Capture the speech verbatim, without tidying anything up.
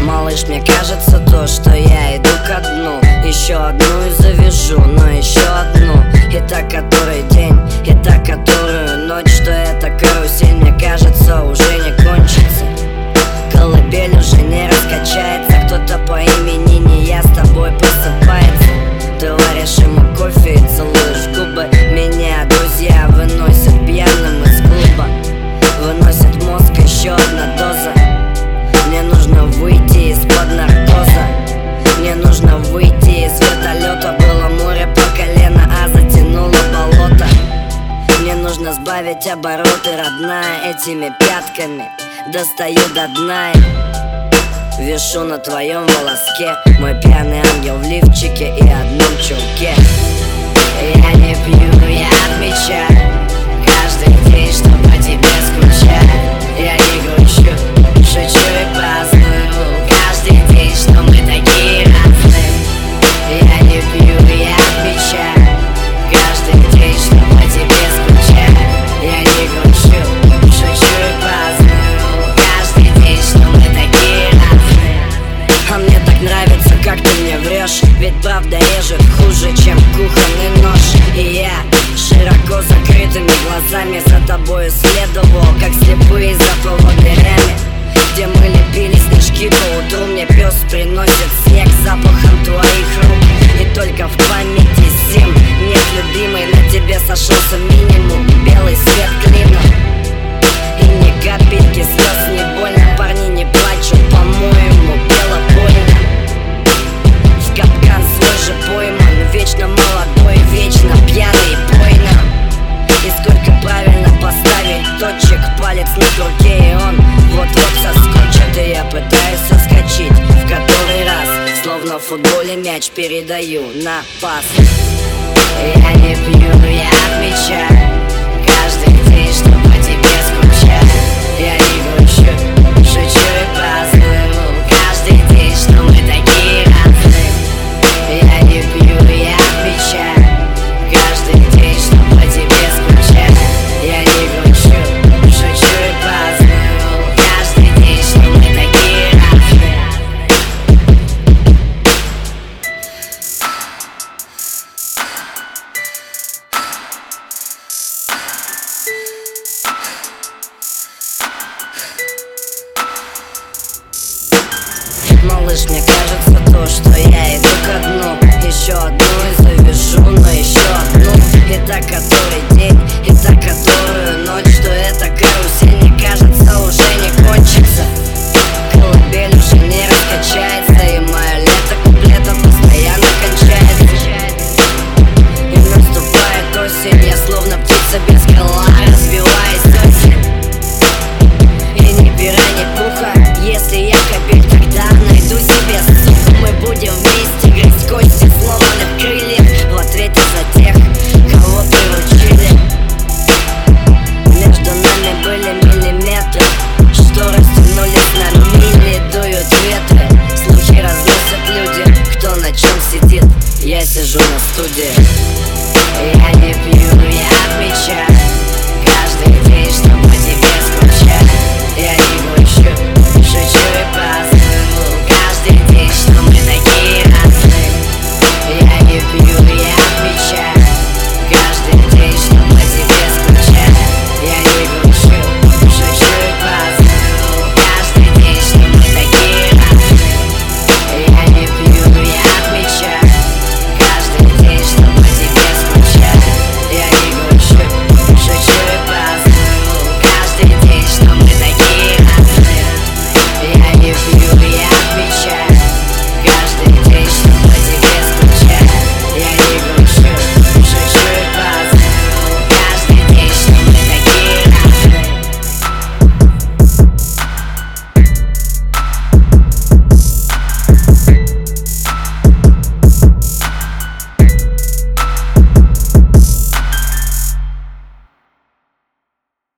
Малыш, мне кажется то, что я иду ко дну. Еще одну и завяжу, но еще одну. И та, который день, и та, которую ночь. Что эта карусель, мне кажется, уже не кончится. Колыбель уже не раскачается. Кто-то по имени не я с тобой просыпается. Ты варишь ему кофе и целуешь в губы. Меня друзья выносят пьяным из клуба. Выносят мозг, еще одна доза. Мне нужно выйти из-под наркоза. Мне нужно выйти из вертолета. Было море по колено, а затянуло болото. Мне нужно сбавить обороты, родная. Этими пятками достаю до дна и вешу на твоем волоске. Мой пьяный ангел в лифчике и одном чулке. Я не пью, я отмечаю каждый день, что по тебе скучаю. Я не грущу, шучу и праздную каждый день, что мы такие разные. Я не пью, я отмечаю каждый день, что по тебе скучаю. Я не грущу, шучу и праздную каждый день, что мы такие разные. А мне так нравится, как ты мне врешь. Ведь правда режет хуже, чем кухонный нож. И я широко закрытыми глазами за тобой следовал, как слепые за поводырями, где мы лепили снежки по утру. Мне пес приносит снег запахом твоих рук. И только в памяти всем нет любимой. На тебе сошелся минимум, белый свет клина. И ни капельки слез, не больно. Парни, не плачут, по-моему, бело больно. В капкан свой же пойман. Вечно молодой, вечно пьяный и пойно. И сколько правильно поставить точек. Палец на курке, и он вот-вот соскочит. И я пытаюсь соскочить в который раз, словно в футболе мяч передаю на пас. Я не пью, я отмечаю каждый день, что по тебе скучаю. Я не грущу, шучу и праздную каждый день, что мы такие разные. Я не пью, я отмечаю каждый день, что по тебе скучаю. Я не грущу, шучу и праздную каждый день, что мы такие разные. Малыш, мне кажется то, что я иду ко дну. Еще одну и завяжу, но еще одну. И та, который день, и та, которую ночь. Что эта карусель, мне кажется, уже не кончится. Колыбель уже не раскачается. И мое лето куплетов постоянно кончается. И наступает осень, я словно птица без крыла, разбиваясь осень. И ни пера, ни пуха. Если я кобель, тогда найду себе суку. Мы будем вместе грызть кости сломанных крыльев в ответе за тех, кого приручили. Между нами были миллиметры, что растянулись на мили. Дуют ветры, слухи разносят люди. Кто на чем сидит, я сижу на студии. Я не пью, я отмечаю каждый день,